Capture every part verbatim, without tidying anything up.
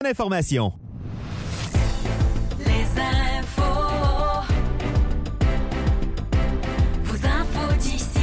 Information. Les infos. Vos infos d'ici.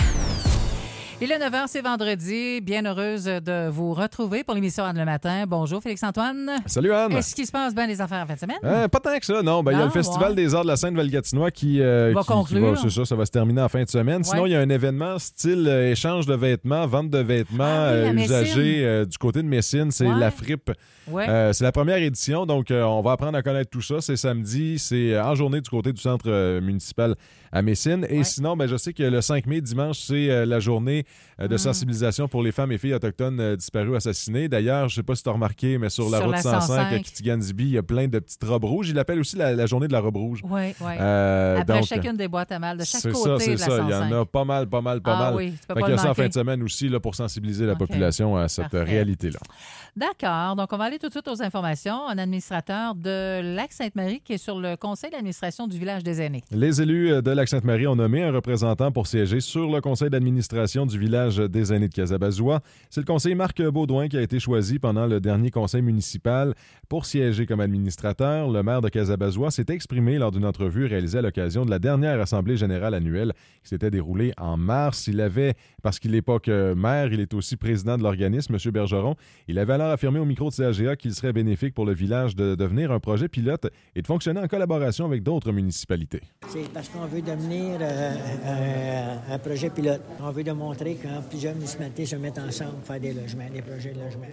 Il est neuf heures, c'est vendredi. Bien heureuse de vous retrouver pour l'émission Anne le matin. Bonjour Félix-Antoine. Salut Anne. Est-ce qu'il se passe bien les affaires en fin de semaine? Euh, pas tant que ça, non. Ben, il y a Non, le Festival ouais. des arts de la Seine-Valgatinois qui, euh, Va qui, conclure. qui va, c'est ça, ça va se terminer en fin de semaine. Sinon, Ouais. il y a un événement style euh, échange de vêtements, vente de vêtements Ah oui, à euh, Messine. usagés euh, du côté de Messine. C'est Ouais. la Fripe. Ouais. Euh, c'est la première édition, donc euh, on va apprendre à connaître tout ça. C'est samedi, c'est euh, en journée du côté du centre euh, municipal à Messine. Et Ouais. sinon, ben, je sais que le cinq mai, dimanche, c'est euh, la journée euh, de Mm. sensibilisation pour les femmes et filles autochtones euh, disparues ou assassinées. D'ailleurs, je ne sais pas si tu as remarqué, mais sur la Sur route la cent cinq cent cinq. à Kitigan-Zibi, il y a plein de petites robes rouges. Il l'appelle aussi la, la journée de la robe rouge. Oui, oui. Euh, Après donc, chacune des boîtes à mal, de chaque c'est côté ça, c'est de la ça. cent cinq. Il y en a pas mal, pas mal, pas Ah mal. oui, tu peux Fait pas qu'il y le a ça en manquer. fin de semaine aussi là, pour sensibiliser la OK. population à cette Parfait. réalité-là. D'accord. Donc, on va aller tout de suite aux informations. Un administrateur de Lac-Sainte-Marie qui est sur le conseil d'administration du village des aînés. Les élus de Lac-Sainte-Marie ont nommé un représentant pour siéger sur le conseil d'administration du village des aînés de Casabazois. C'est le conseiller Marc Baudouin qui a été choisi pendant le dernier conseil municipal pour siéger comme administrateur. Le maire de Casabazois s'est exprimé lors d'une entrevue réalisée à l'occasion de la dernière assemblée générale annuelle qui s'était déroulée en mars. Il avait, parce qu'il n'est pas que maire, il est aussi président de l'organisme, M. Bergeron. Il avait alors affirmé au micro de C A G A qu'il serait bénéfique pour le village de devenir un projet pilote et de fonctionner en collaboration avec d'autres municipalités. C'est parce qu'on veut devenir euh, un, un projet pilote. On veut démontrer que quand plusieurs municipalités se mettent ensemble pour faire des logements, des projets de logement.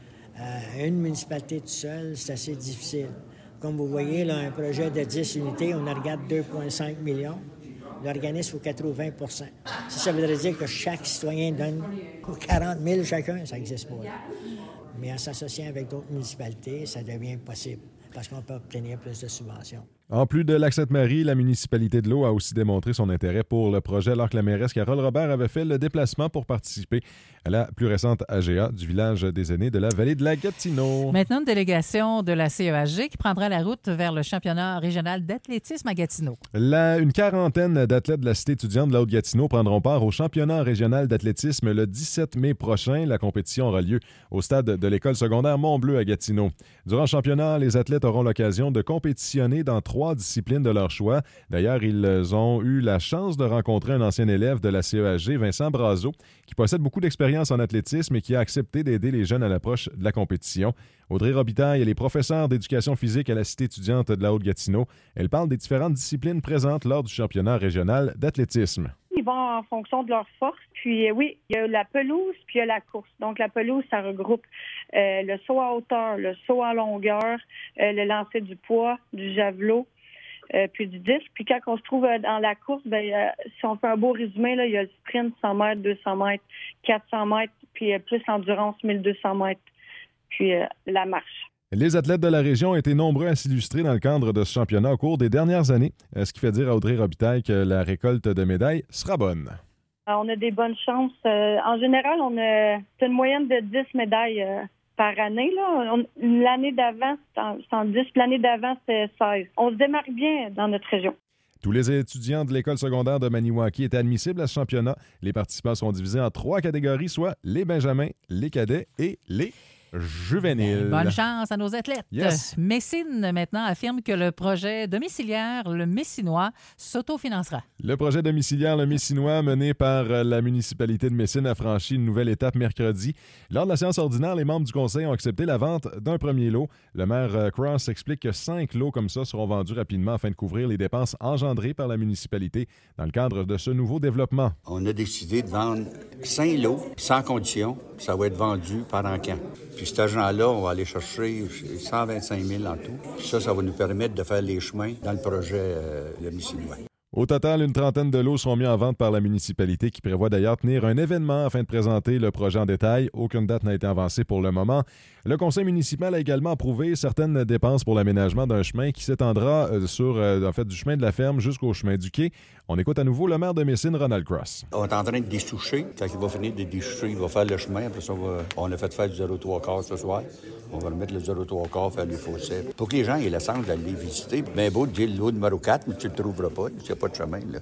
Euh, une municipalité toute seule, c'est assez difficile. Comme vous voyez, là, un projet de dix unités, on en regarde deux virgule cinq millions. L'organisme, il faut quatre-vingts pour cent. Si ça voudrait dire que chaque citoyen donne quarante mille chacun, ça n'existe pas. Mais en s'associant avec d'autres municipalités, ça devient possible parce qu'on peut obtenir plus de subventions. En plus de Lac-Sainte-Marie, la municipalité de l'Eau a aussi démontré son intérêt pour le projet alors que la mairesse Carole Robert avait fait le déplacement pour participer à la plus récente A G A du village des aînés de la vallée de la Gatineau. Maintenant, une délégation de la C E H G qui prendra la route vers le championnat régional d'athlétisme à Gatineau. La- une quarantaine d'athlètes de la cité étudiante de la Haute-Gatineau prendront part au championnat régional d'athlétisme le dix-sept mai prochain. La compétition aura lieu au stade de l'école secondaire Mont-Bleu à Gatineau. Durant le championnat, les athlètes auront l'occasion de compétitionner dans trois disciplines de leur choix. D'ailleurs, ils ont eu la chance de rencontrer un ancien élève de la C E H G, Vincent Brazeau, qui possède beaucoup d'expérience en athlétisme et qui a accepté d'aider les jeunes à l'approche de la compétition. Audrey Robitaille, elle est professeure d'éducation physique à la cité étudiante de la Haute-Gatineau. Elle parle des différentes disciplines présentes lors du championnat régional d'athlétisme. Ils vont en fonction de leur force. Puis euh, oui, il y a la pelouse, puis il y a la course. Donc la pelouse, ça regroupe euh, le saut à hauteur, le saut à longueur, euh, le lancer du poids, du javelot, euh, puis du disque. Puis quand on se trouve euh, dans la course, ben, euh, si on fait un beau résumé, là, il y a le sprint cent mètres, deux cents mètres, quatre cents mètres, puis euh, plus l'endurance mille deux cents mètres, puis euh, la marche. Les athlètes de la région ont été nombreux à s'illustrer dans le cadre de ce championnat au cours des dernières années, ce qui fait dire à Audrey Robitaille que la récolte de médailles sera bonne. Alors, on a des bonnes chances. Euh, en général, on a c'est une moyenne de dix médailles euh, par année. Là. On- l'année d'avant, c'est en, c'est en dix, puis l'année d'avant, c'est seize. On se démarque bien dans notre région. Tous les étudiants de l'école secondaire de Maniwaki étaient admissibles à ce championnat. Les participants sont divisés en trois catégories, soit les benjamins, les cadets et les juvéniles. Bonne chance à nos athlètes. Yes. Messine, maintenant, affirme que le projet domiciliaire, le Messinois, s'autofinancera. Le projet domiciliaire Le Messinois, mené par euh, la municipalité de Messine, a franchi une nouvelle étape mercredi. Lors de la séance ordinaire, les membres du conseil ont accepté la vente d'un premier lot. Le maire euh, Cross explique que cinq lots comme ça seront vendus rapidement afin de couvrir les dépenses engendrées par la municipalité dans le cadre de ce nouveau développement. On a décidé de vendre cinq lots sans condition. Ça va être vendu pendant quand? Puis cet argent-là, on va aller chercher cent vingt-cinq mille en tout. Puis ça, ça va nous permettre de faire les chemins dans le projet euh, Le Messinois. Au total, une trentaine de lots seront mis en vente par la municipalité qui prévoit d'ailleurs tenir un événement afin de présenter le projet en détail. Aucune date n'a été avancée pour le moment. Le conseil municipal a également approuvé certaines dépenses pour l'aménagement d'un chemin qui s'étendra euh, sur euh, en fait, du chemin de la ferme jusqu'au chemin du quai. On écoute à nouveau le maire de Messine, Ronald Cross. On est en train de dessoucher. Quand il va finir de dessoucher, il va faire le chemin. Après ça, on, va... on a fait faire du zéro trois quarts ce soir. On va remettre le zéro trois quarts, faire les fossés. Pour que les gens aient la chance d'aller visiter. Bien beau de dire le lot numéro quatre, mais tu ne le trouveras pas. Il n'y a pas de chemin, là.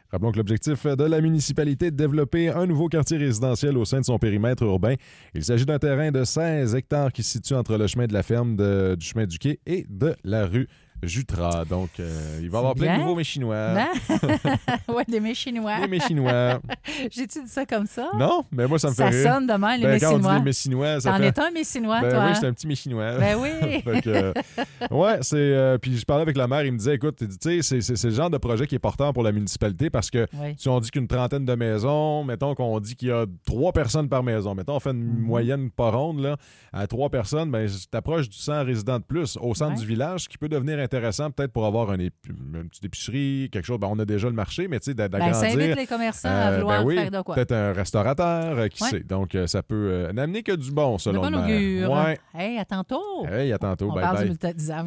Rappelons que l'objectif de la municipalité est de développer un nouveau quartier résidentiel au sein de son périmètre urbain. Il s'agit d'un terrain de seize hectares qui se situe entre le chemin de la ferme de- du chemin du quai et de la rue Jutras. Donc, euh, il va y avoir plein bien. de nouveaux mets chinois. Oui, des mets chinois. Des mets chinois. J'ai-tu dit ça comme ça? Non, mais moi, ça me fait Ça rire. sonne de même, les Ben, mets quand on dit chinois. les mets chinois, ça T'en fait... es un messinois, Ben toi? oui, hein? j'étais un petit méchinois. Ben oui. Fait que, euh, ouais, c'est. euh, puis je parlais avec la maire, il me disait, écoute, tu sais, c'est, c'est, c'est le genre de projet qui est porteur pour la municipalité parce que Oui. si on dit qu'une trentaine de maisons, mettons qu'on dit qu'il y a trois personnes par maison, mettons on fait une Mhm. moyenne pas ronde, là, à trois personnes, ben, t'approches du cent résidents de plus au centre Ouais. du village, ce qui peut devenir intéressant peut-être pour avoir un épi- une petite épicerie, quelque chose. Ben, on a déjà le marché, mais tu sais, d'a- Ben, ça d'agrandir. invite les commerçants à Euh, vouloir ben oui, faire de quoi? peut-être un restaurateur, euh, qui Ouais. sait. Donc, euh, ça peut euh, n'amener que du bon, De selon bon le maire. augure. Ouais. Hey, à tantôt. Hey, à tantôt. On Bye parle bye. du multi-